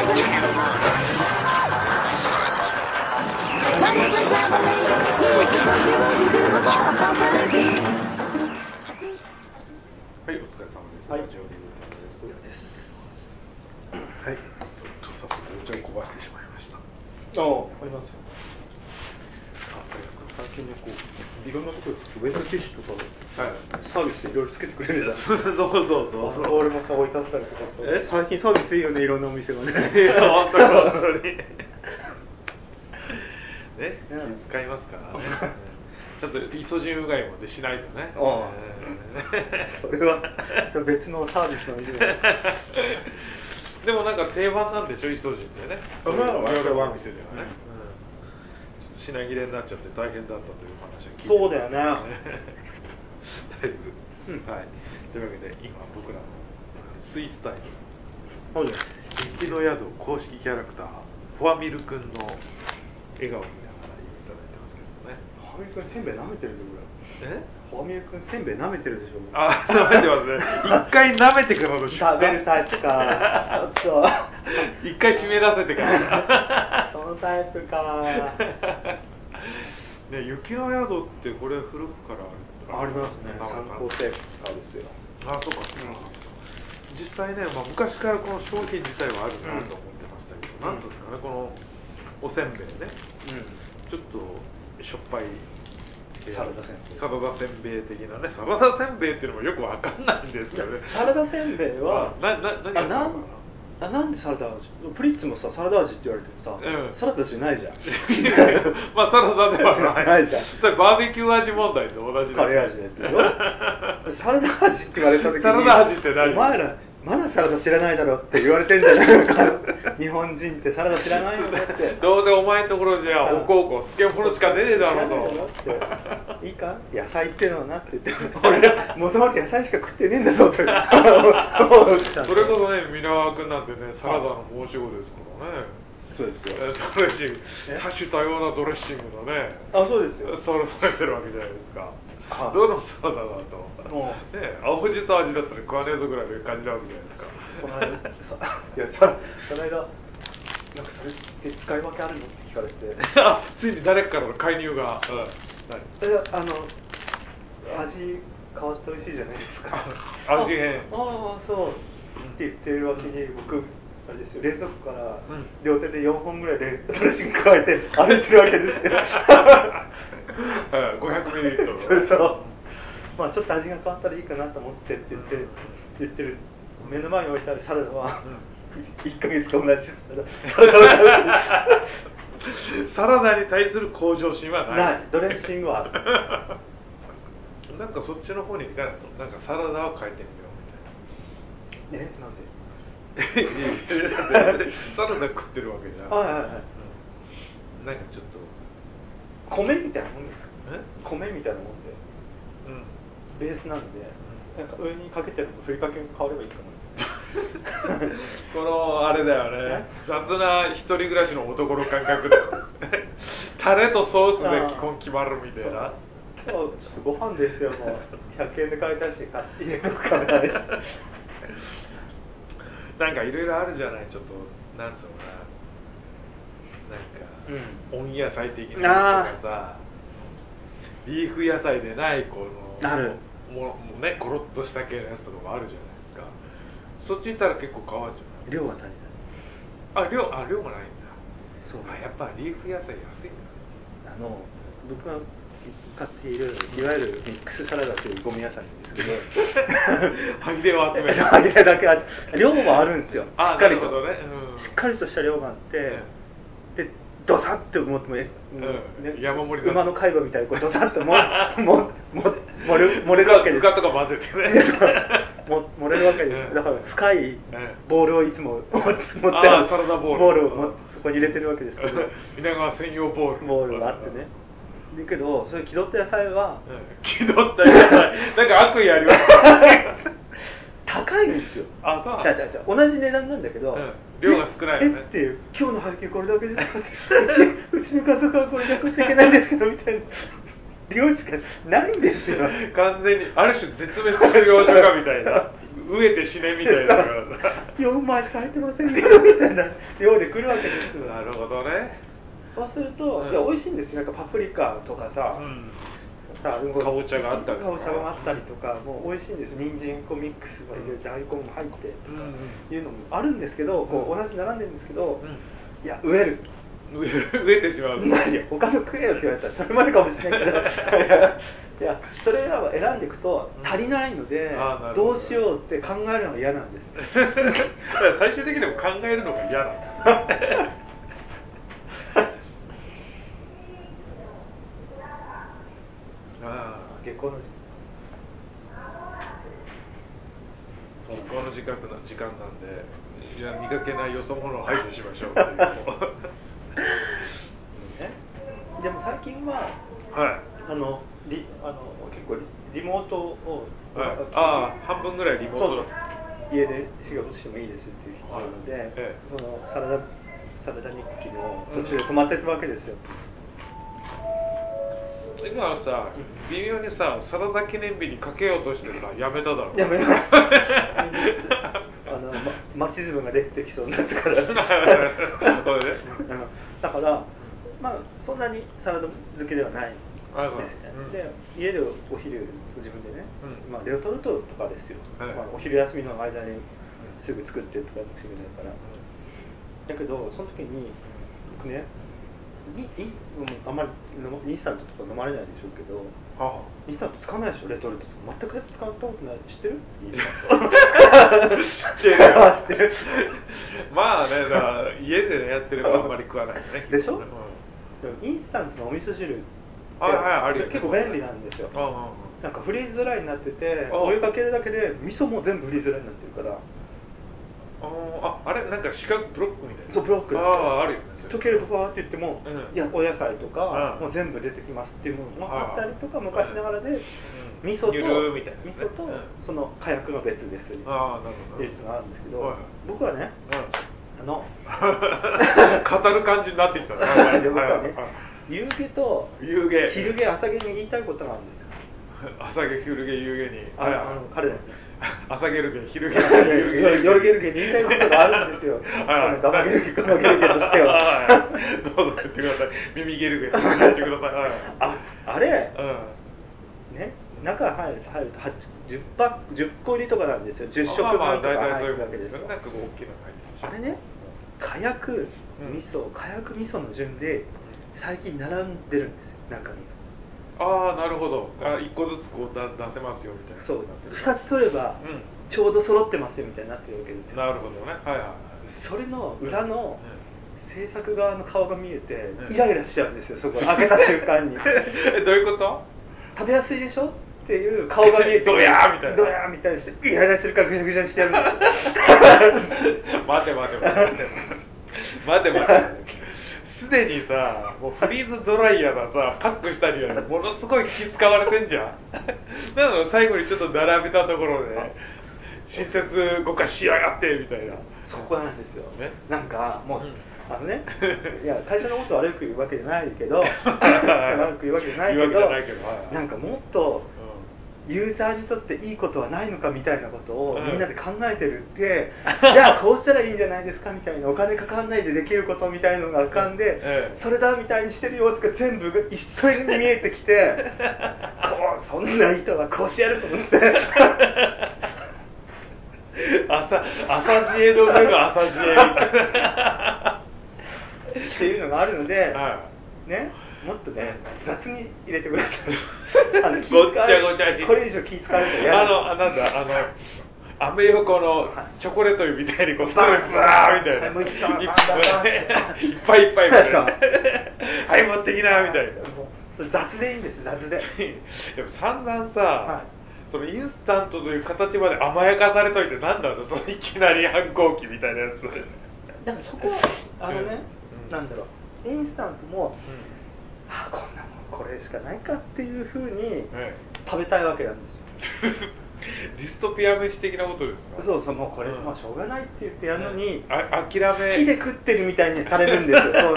はい、お疲れ様です。ラジオリブタです。はい、早速お茶をこぼしてしまいました。 ありますよ。最近ね、こういろんなところでウェザーティッシュとか、サービスでいろいろつけてくれるじゃないですか。そう俺もさ置いてあったりとかさ。最近サービスいいよね、いろんなお店がね。 いや本当にね、気遣いますからね。ちょっとイソジンうがいもしないとね。 それは別のサービスの意味で。 でもなんか定番なんでしょ、イソジンってね。 それは夜のお店ではね。品切れになっちゃって大変だったという話を聞いてます、 そうだよね。 だいぶ、はい。というわけで今僕らのスイーツタイム、雪の宿公式キャラクターフォアミル君の笑顔を見ながらいただいてますけどね。 フォアミル君せんべい舐めてるでこれ。フォアミル君せんべい舐めてるでしょ。 舐めてますね。一回舐めてからの食べるタイプか。ちょっと一回湿らせてからそのタイプか。 ね、雪の宿ってこれ古くからありますね。参考成果ですよ。 そうか、実際ね、昔からこの商品自体はあるなと思ってましたけど、なんつうんですかね、このおせんべいね、ちょっとしょっぱいサラダせんべい、 サラダせんべい的なね。サラダせんべいっていうのもよくわかんないんですけどね。 サラダせんべいは何がサラダかな。 なんでサラダ味？プリッツもさ、サラダ味って言われてもさ、サラダじゃないじゃん。 サラダではないじゃん。 それバーベキュー味問題と同じカレー味ですよ。サラダ味って言われた時に、 サラダ味って何？ お前らまだサラダ知らないだろって言われてんじゃないのか。日本人ってサラダ知らないよねって。 どうせお前のところじゃおこうこ漬物しか出ねえだろうと。いいか、野菜っていうのはなって言って、俺もともと野菜しか食ってねえんだぞと。それこそね、皆川君なんてね、サラダの申し子ですからね。 そうですよ。 ドレッシング、多種多様なドレッシングのね、 そうですよ。 それてるわけじゃないですか。どのサラダだと青じそ味だったら食わねえぞぐらいの感じなわけじゃないですか。 この間なんかそれって使い分けあるのって聞かれてついに誰かからの介入が、 味変わって美味しいじゃないですか。 味変。 そうって言ってるわけに、僕あれですよ、冷蔵庫から両手で4本ぐらいでドレッシング加えて歩いてるわけですよ。 500ml。 そう。ちょっと味が変わったらいいかなと思ってって言ってる目の前に置いてあるサラダは1ヶ月か同じサラダに対する向上心はない。 ドレッシングはある。 なんかそっちの方に行かないと、なんかサラダを変えてみようみたいな。 なんで？ サラダ食ってるわけじゃん。なんかちょっと米みたいなもんですか？米みたいなもんで、ベースなんで、なんか上にかけてるのふりかけが変わればいいかな。 このあれだよね、雑な一人暮らしの男の感覚だよ。タレとソースで基本決まるみたいな。 今日ちょっとご飯ですよ、もう100円で買えたし入れとくからない。 なんかいろいろあるじゃない、ちょっとなんつうのかな、なんか、温野菜的なやつとかさ、リーフ野菜でないこのもうね、ゴロッとした系のやつとかもあるじゃないですか。そっち行ったら結構変わっちゃう。 量が足りない。 量がないんだ。 そう。 やっぱリーフ野菜安いんだ。 僕が買っているいわゆるミックスサラダというゴミ野菜なんですけど、 歯切れを集める。 歯切れだけ量はあるんですよ。しっかりと、しっかりとした量があって、でドサッと思っても山盛り馬の海馬みたいにこうドサッと盛れるわけです。 ぬかとか混ぜてね。 盛れるわけです。だから深いボールをいつも持ってサラダボールをそこに入れてるわけですけど、 皆川専用ボールがあってね。だけどそういう気取った野菜は、 気取った野菜なんか悪意あります。 高いんですよ。 そう。 同じ値段なんだけど、 量が少ないよね。 っていう、今日の配給これだけですか。うちの家族はこれじゃ食っていけないんですけどみたいな量しかないんですよ。 完全にある種絶滅する養殖家みたいな。 飢えて死ねみたいな 4枚しか入ってませんけどみたいな量で来るわけですよ。 なるほどね。 そうすると、いや美味しいんですよ。なんかパプリカとかさ、 かぼちゃがあったりとか、 かぼちゃがあったりとか、もう美味しいんですよ。人参こうミックスが入れて大根も入ってとかいうのもあるんですけど、こう同じ並んでるんですけど、いや飢える。 飢えてしまう。 いや他の食えよって言われたらそれまでかもしれないけど、いやそれらは選んでいくと足りないので、どうしようって考えるのが嫌なんです。 最終的にも考えるのが嫌なんだ。 下校の時間なんで、いや磨けないよそ者を排除しましょうっていうね。 でも最近は、結構リモートを、 半分ぐらいリモート家で仕事してもいいですっていう人があるので、そのサラダ日記の途中で止まってたわけですよ。 今はさ、微妙にさ、サラダ記念日にかけようとしてさ、やめただろ。 やめました。マチズムが出てきそうになったから。だから、まあそんなにサラダ好きではないですね。で、家でお昼自分でね、まあレトルトとかですよ。まあお昼休みの間にすぐ作ってとかもしれないから。だけどその時に僕ね。あんまりインスタントとか飲まれないでしょうけど、インスタント使わないでしょ、レトルトとか全く使ったことない。知ってる？知ってる。 まあね、だから家でやってればあんまり食わないよね。 でしょ？インスタントのお味噌汁って結構便利なんですよ。なんかフリーズドライになってて、お湯かけるだけで味噌も全部フリーズドライになってるから。 あれなんか四角ブロックみたいな。 そうブロック。 あるよね。 溶けるとバーって言っても、いやお野菜とかもう全部出てきますっていうものもあったりとか、昔ながらで味噌とその火薬の別ですっていうやつがあるんですけど、僕はね語る感じになってきたね。 僕はね夕毛と昼毛朝毛に言いたいことがあるんですよ。 朝毛昼毛夕毛に彼らに朝毛る毛昼毛夜毛る毛に言いたいことがあるんですよ。ガマゲル毛ガマゲル毛としては。 どうぞ言ってください。耳毛る毛言ってください。 あれね、中入ると10個入りとかなんですよ。10食分とか入るわけですよ。 なんか大きなの入ってる。 あれね、火薬味噌の順で最近並んでるんですよ、中に。 なるほど。1個ずつこう出せますよみたいな。 そう2つ取ればちょうど揃ってますよみたいになってるわけですよ。 なるほどね。 それの裏の制作側の顔が見えてイライラしちゃうんですよ、そこ開けた瞬間に。 どういうこと？ 食べやすいでしょっていう顔が見えて、 ドヤーみたいな。 ドヤーみたいにしてイライラするからぐちゃぐちゃにしてやるんですよ。 待て。すでにさ、もうフリーズドライヤーがさ、パックしたりはものすごい気使われてんじゃん。なの最後にちょっと並べたところで親切ごかしやがってみたいな。 そこなんですよ。なんかもういや会社のことを悪く言うわけじゃないけど、悪く言うわけじゃないけど、なんかもっとユーザーにとっていいことはないのかみたいなことをみんなで考えてるって、じゃあこうしたらいいんじゃないですかみたいな、お金かかんないでできることみたいなのが浮かんで、それだみたいにしてる様子が全部一斉に見えてきて、そんな人がこうしてやると思って。 朝知恵の上の朝知恵みたいなっていうのがあるので、ね、もっとね雑に入れてください。 ごっちゃごちゃに。 これ以上気使われたら嫌だ。 なんだアメ横のチョコレートみたいにこうストレップみたいな。いっぱいみたいな。はい持ってきなみたいな。 それ雑でいいんです、雑で。 でも散々さ。そのインスタントという形まで甘やかされといて何なんだそのいきなり反抗期みたいなやつ。 だからそこはなんだろう、インスタントも、こんなもんこれしかないかっていうふうに食べたいわけなんですよ。 ディストピア飯的なことですか？ そうもうこれ、まあしょうがないって言ってやるのに、 諦め好きで食ってるみたいにされるんですよ。そう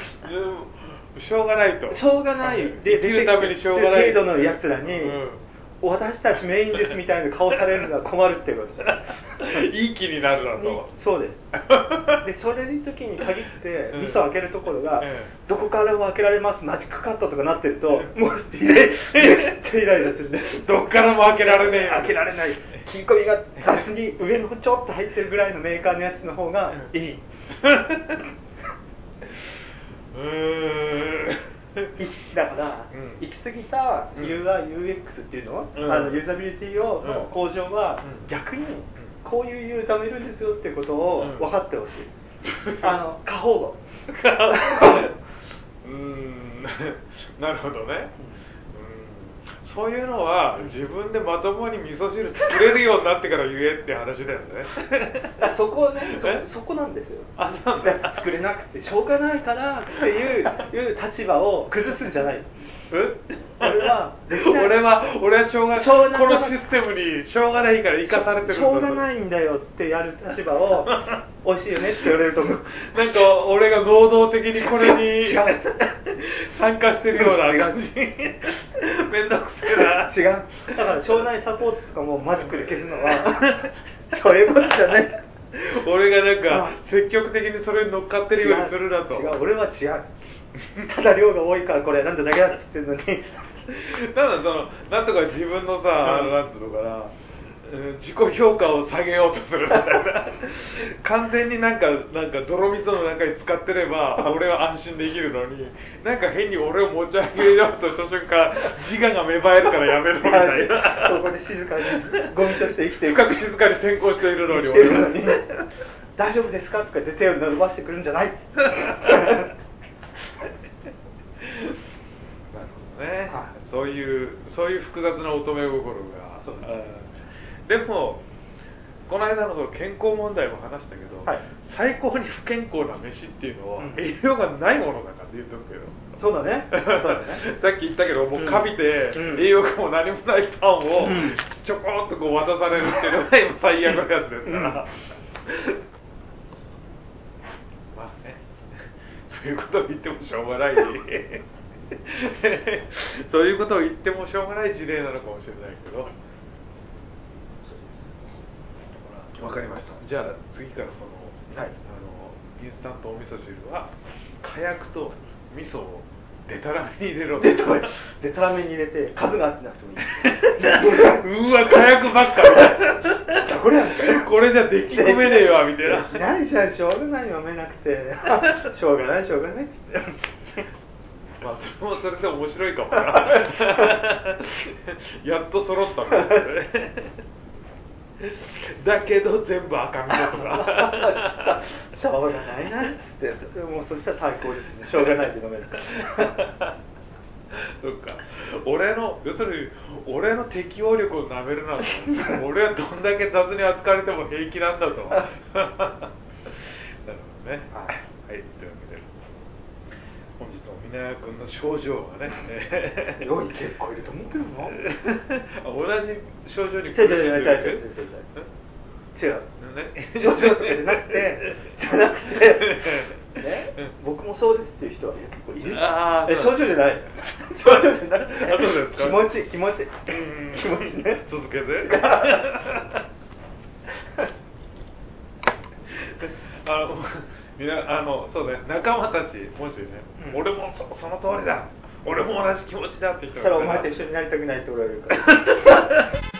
しょうがないと。 しょうがないできるためにしょうがない程度のやつらに、 私たちメインですみたいな顔されるのは困るっていうことですいい気になるなと。 そうですでそれの時に限って味噌を開けるところが、どこからも開けられますマジックカットとかなってると、もうめっちゃイライラするんですどっからも開けられねえよ。 開けられない、切り込みが雑に上のちょっと入ってるぐらいのメーカーのやつの方がいいだから、行き過ぎた UI、UX っていうの、ユーザビリティの向上は、逆にこういうユーザーもいるんですよってことを分かってほしい、過保護なるほどね、そういうのは自分でまともに味噌汁作れるようになってから言えって話だよねそこね、そこなんですよ。そうなんだ。作れなくてしょうがないからっていう立場を崩すんじゃない。 俺はしょうがない、このシステムにしょうがないから生かされてるんだ。 しょうがないんだよってやる立場を美味しいよねって言われると思う。 なんか俺が能動的にこれに参加してるような感じ。めんどくせえな。 違う。だから腸内サポートとかもマジックで消すのはそういうことじゃない。 俺がなんか積極的にそれに乗っかってるようにするなと。 違う、俺は違う。ただ量が多いからこれなんだだけだっつってんのに。 ただなんとか自分のさ、なんつうのかな、自己評価を下げようとするみたいな完全になんか泥水の中に使ってれば俺は安心できるのに、なんか変に俺を持ち上げようとした瞬間自我が芽生えるからやめろみたいなここで静かにゴミとして生きて深く静かに先行しているのに俺は大丈夫ですかとかで手を伸ばしてくるんじゃないね、そういう複雑な乙女心が。そうです。でもこの間のその健康問題も話したけど、最高に不健康な飯っていうのは栄養がないものだからって言っとくけど、 そうだねさっき言ったけどもうカビて栄養価も何もないパンをちょこっとこう渡されるっていうのが今最悪のやつですからまあね、そういうことを言ってもしょうがないそういうことを言ってもしょうがない事例なのかもしれないけど、わかりました。じゃあ次からインスタントお味噌汁は火薬と味噌をデタラメに入れろ。 デタラメに入れて数が合ってなくてもいい。 うわ火薬ばっかりこれじゃ出来込めねえわみたいな。 何じゃしょうがない読めなくてしょうがないっつってまあそれもそれで面白いかもなやっと揃ったんだねだけど全部赤身だとかしょうがないなっつってもうそしたら最高ですね。しょうがないって飲めるからそっか、要するに俺の適応力をなめるなと俺はどんだけ雑に扱われても平気なんだとなるほどね。はい、というわけで本日も皆谷君の症状がね結構いると思うけどな同じ症状に違う症状とかじゃなくてね、僕もそうですっていう人は結構いる。症状じゃない症状じゃなくてそうですか。 気持ちね。 続けてそうね、仲間たちもしね、俺もその通りだ、俺も同じ気持ちだって人がいたら、 そしたらお前と一緒になりたくないって俺は言うから